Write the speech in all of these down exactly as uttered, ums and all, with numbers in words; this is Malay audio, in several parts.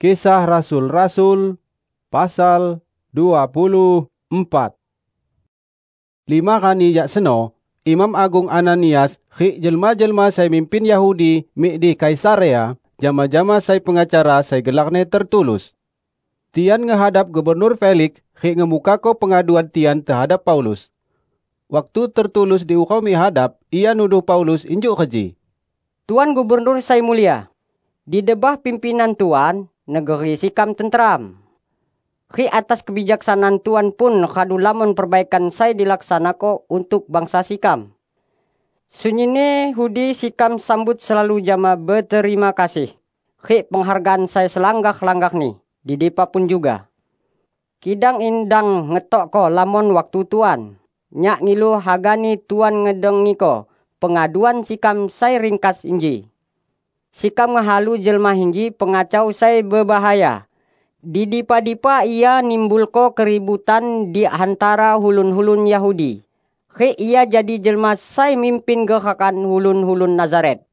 Kisah Rasul-Rasul pasal dua puluh empat. Lima kali jak seno, Imam Agung Ananias khik jelma-jelma sai mimpin Yahudi mik di Kaisarea, jama-jama sai pengacara sai gelakne Tertulus. Tian ngehadap Gubernur Felix khik ngemukako pengaduan tian terhadap Paulus. Waktu Tertulus diukami hadap, ia nuduh Paulus injuk keji. Tuan Gubernur sai mulia, di debah pimpinan Tuan, negeri sikam tentram. Khi atas kebijaksanaan Tuan pun kadu lamun perbaikan saya dilaksanako untuk bangsa sikam. Sunyine hudi sikam sambut selalu jama berterima kasih. Khi penghargaan saya selanggak-langgak ni, di depa pun juga. Kidang indang ngetok ko lamun waktu Tuan. Nyak ngilu hagani Tuan ngedengi ko pengaduan sikam saya ringkas inji. Sikam ngehalu jelma hinji pengacau saya berbahaya. Di dipa-dipa ia nimbulko keributan di antara hulun-hulun Yahudi. Khi ia jadi jelma saya mimpin gekakan hulun-hulun Nazaret.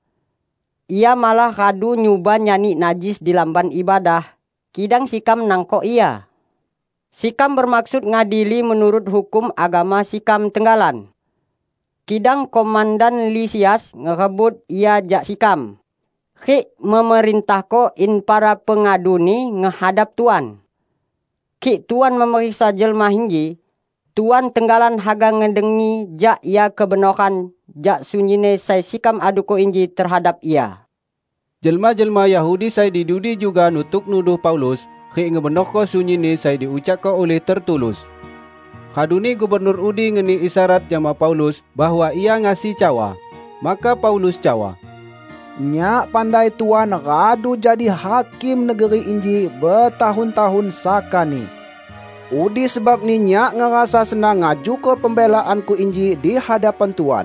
Ia malah kadu nyuba nyani najis di lamban ibadah. Kidang sikam nangko ia. Sikam bermaksud ngadili menurut hukum agama sikam Tenggalan. Kidang Komandan Lisias ngerebut ia jak sikam. Khi memerintah ko in para pengadu ni ngehadap Tuan. Khi Tuan memeriksa jelma hinji, Tuan Tenggalan haga ngedengi jak ia kebenokan jak sunyine sai sikam aduko inji terhadap ia. Jelma-jelma Yahudi sai didudi juga nutuk nuduh Paulus, khi ngebenoko sunyine sai diucapko oleh Tertulus. Kaduni Gubernur Udi ngeni isyarat jama Paulus bahwa ia ngasih cawa. Maka Paulus cawa, "Nyak pandai Tuan radu jadi hakim negeri inji bertahun-tahun sakani. Udi sebab ni nyak ngerasa senang ngaju ke pembelaanku inji di hadapan Tuan.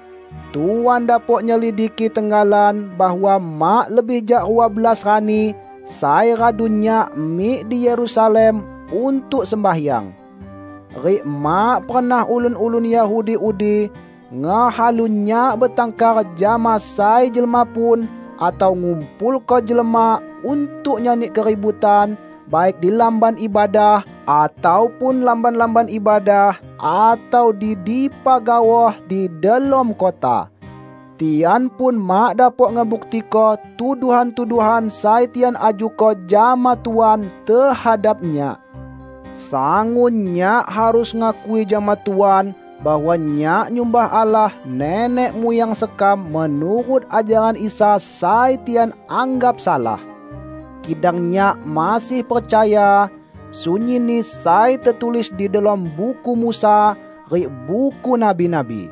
Tuan dapok nyelidiki Tenggalan bahwa mak lebih jak dua belas rani saya radu nyak mik di Yerusalem untuk sembahyang. Rik mak pernah ulun-ulun Yahudi udi ngehalunya bertangkar jama sai jelma pun atau ngumpul ko jelma untuk nyanyi keributan baik di lamban ibadah ataupun lamban-lamban ibadah atau di dipa gawah di dalam kota. Tian pun mak dapok ngebukti ko tuduhan-tuduhan sai tian ajuko jama Tuan terhadapnya. Sangunnya harus ngakui jama Tuan bahwa nyak nyumbah Allah nenek moyang sekam menurut ajaran Isa sai tian anggap salah. Kidang nyak masih percaya sunyi ni sai tertulis di dalam buku Musa ri buku nabi-nabi.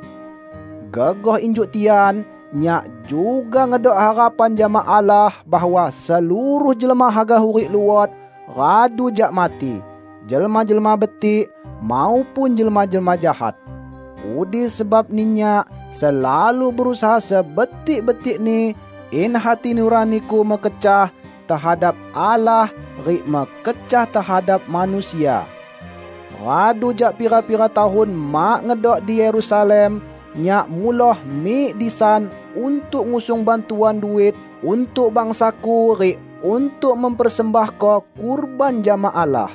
Gagah injuk tian, nyak juga ngedok harapan jama Allah bahwa seluruh jelma haga hurik luwat radu jak mati. Jelma-jelma betik maupun jelma-jelma jahat. Udi sebab ninya selalu berusaha sebetik-betik ni in hati nuraniku mekecah terhadap Allah rik mekecah terhadap manusia. Radu jak pira-pira tahun mak ngedok di Yerusalem, nyak muloh mik disan untuk ngusung bantuan duit untuk bangsaku rik untuk mempersembahko kurban jama Allah.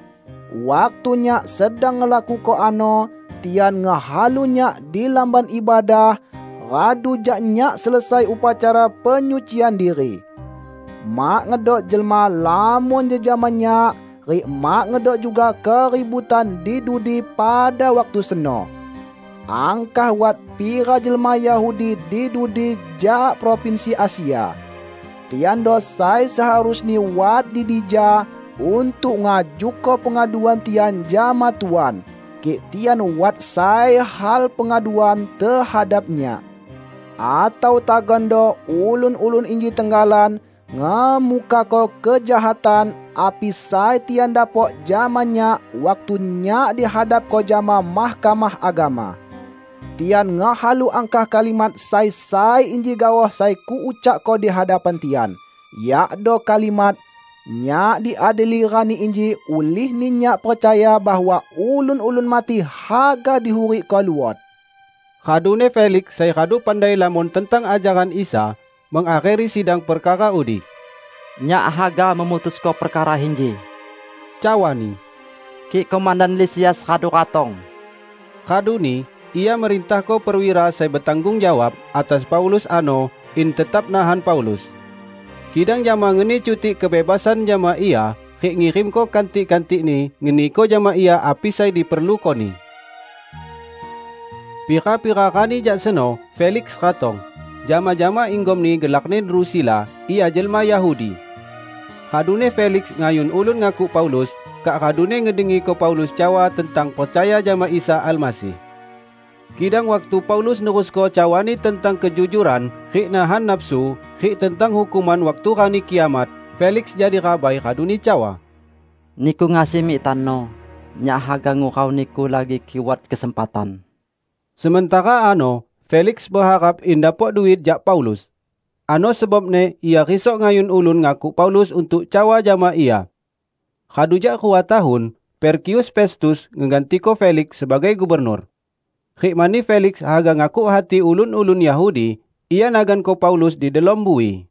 Waktunya sedang ngelaku ko ano, tian ngehalunya di lamban ibadah, radu jak nyak selesai upacara penyucian diri. Mak ngedok jelma lamun jejamannya, rik mak ngedok juga keributan di dudi pada waktu seno. Angkah wat pira jelma Yahudi di dudi jak provinsi Asia. Tian dosai seharusnya wat di dija untuk ngajuko pengaduan tian jama Tuan. Ki tian wat sai hal pengaduan terhadapnya. Atau tagondo ulun-ulun inji Tenggalan ngamuka ko kejahatan api sai tian dapok jamannya waktunya dihadap ko jama mahkamah agama. Tian ngahalu angkah kalimat sai-sai inji gawah sai ku ucak ko di hadapan tian. Yakdo kalimat nyak diadili rani inji ulih ni nyak percaya bahwa ulun-ulun mati haga dihuri ko luwat. Kadune Felix sai kadu pandai lamun tentang ajaran Isa mengakhiri sidang perkara udi. Nyak haga memutus ko perkara hinji. Cawani. Ki Komandan Lisias hadu katong. Kaduni, ia merintah ko perwira saya bertanggung jawab atas Paulus ano in tetap nahan Paulus. Kidang jama ngeni cuti kebebasan jama ia, kik ngirim ko kantik-kantik ni, ngeni ko jama ia api saya diperlu ko ni. Pira-pira kani jak seno, Felix katong. Jama-jama inggom ni gelakne Drusila, ia jelma Yahudi. Kadune Felix ngayun ulun ngaku Paulus, kak kadune ngedengi ko Paulus cawa tentang percaya jama Isa Almasih. Kidang waktu Paulus nerus ko cawani tentang kejujuran, khik nahan nafsu, khik tentang hukuman waktu kani kiamat, Felix jadi rabai kaduni cawa. Niku ngasih mi tano, nyak haga ngukau niku lagi kiwat kesempatan. Sementara ano, Felix berharap indapok duit jak Paulus. Ano sebabne ia risok ngayun ulun ngaku Paulus untuk cawa jama ia. Kadujak kuat tahun, Perkius Festus ngeganti ko Felix sebagai gubernur. Khik mani Felix haga ngaku hati ulun-ulun Yahudi, ia nagan ko Paulus di dalam bui.